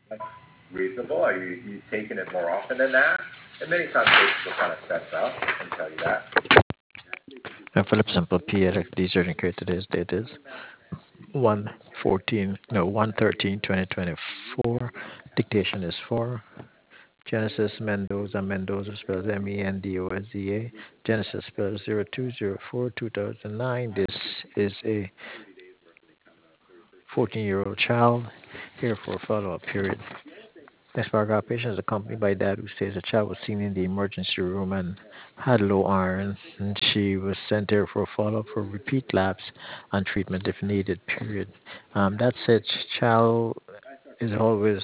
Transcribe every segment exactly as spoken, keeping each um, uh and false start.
That's reasonable. Are you, you taking it more often than that? And many times patients will kind of fess up and tell you that. And Philip Simple P F D surgeon created today's date is one fourteen, no, one thirteen twenty twenty-four. Dictation is four. Genesis Mendoza, Mendoza spells M E N D O Z A. Genesis spells zero two zero four two thousand nine. This is a fourteen year old child here for a follow up period. Next paragraph, patient is accompanied by dad who says the child was seen in the emergency room and had low iron, and she was sent there for a follow up for repeat labs and treatment if needed, period. Um, that said, child is always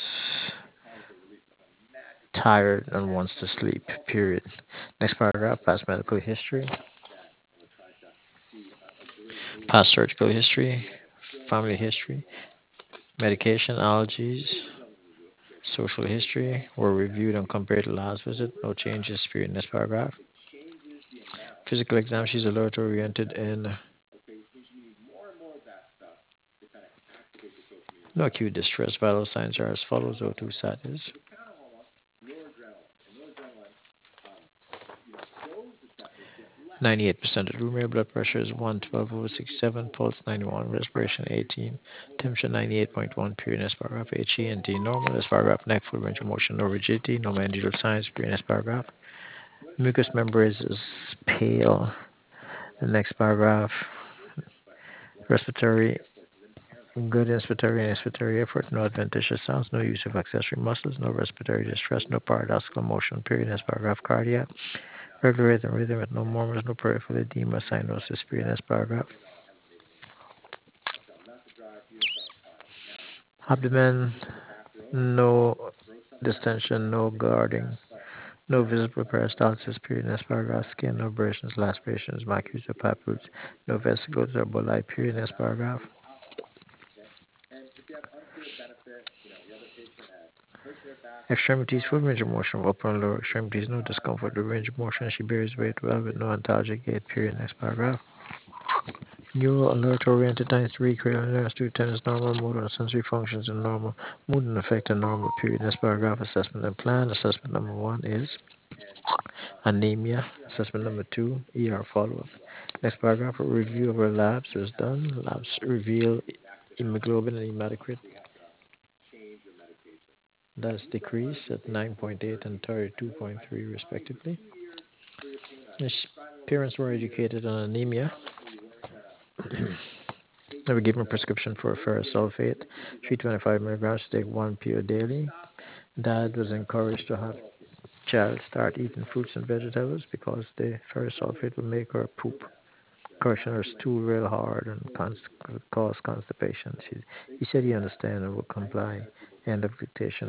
tired and wants to sleep, period. Next paragraph, past medical history, past surgical history, family history, medication, allergies, social history were reviewed and compared to last visit. No changes, period. Next paragraph. Physical exam, she's alert oriented and no acute distress. Vital signs are as follows: O two status. ninety-eight percent of the room air, blood pressure is one twelve over sixty-seven, pulse ninety-one, respiration eighteen, temperature ninety-eight point one, period. Next paragraph. H E and D normal. Next paragraph. Neck, full range of motion, no rigidity, no mandibular signs, period. Next paragraph. Mucous membrane is pale. The next paragraph. Respiratory, good inspiratory and expiratory effort, no adventitious sounds, no use of accessory muscles, no respiratory distress, no paradoxical motion, period. Next paragraph. Cardiac, regular rhythm, rhythm with no murmurs, no peripheral edema, cyanosis, period. Next paragraph. Abdomen, no distension, no guarding, no visible peristalsis, period. Next paragraph. Skin, no abrasions, lacerations, macules, or papules, no vesicles or bulli, period. Next paragraph. Extremities, full range of motion of upper and lower extremities, no discomfort, the range of motion. She bears weight well with no antalgic gait, period. Next paragraph. Neural alert oriented times three, cranial nerves two ten is normal, motor and sensory functions are normal, mood and affect are normal, period. Next paragraph. Assessment and plan. Assessment number one is anemia. Assessment number two, E R follow up. Next paragraph. A review of her labs was done. Labs reveal hemoglobin and hematocrit that's decreased at nine point eight and thirty-two point three respectively. His parents were educated on anemia. They were given a prescription for ferrous sulfate, three hundred twenty-five milligrams to take one pill daily. Dad was encouraged to have child start eating fruits and vegetables because the ferrous sulfate will make her poop. Crushing her stool real hard and const- cause constipation. She, he said he understand and would comply. End of dictation.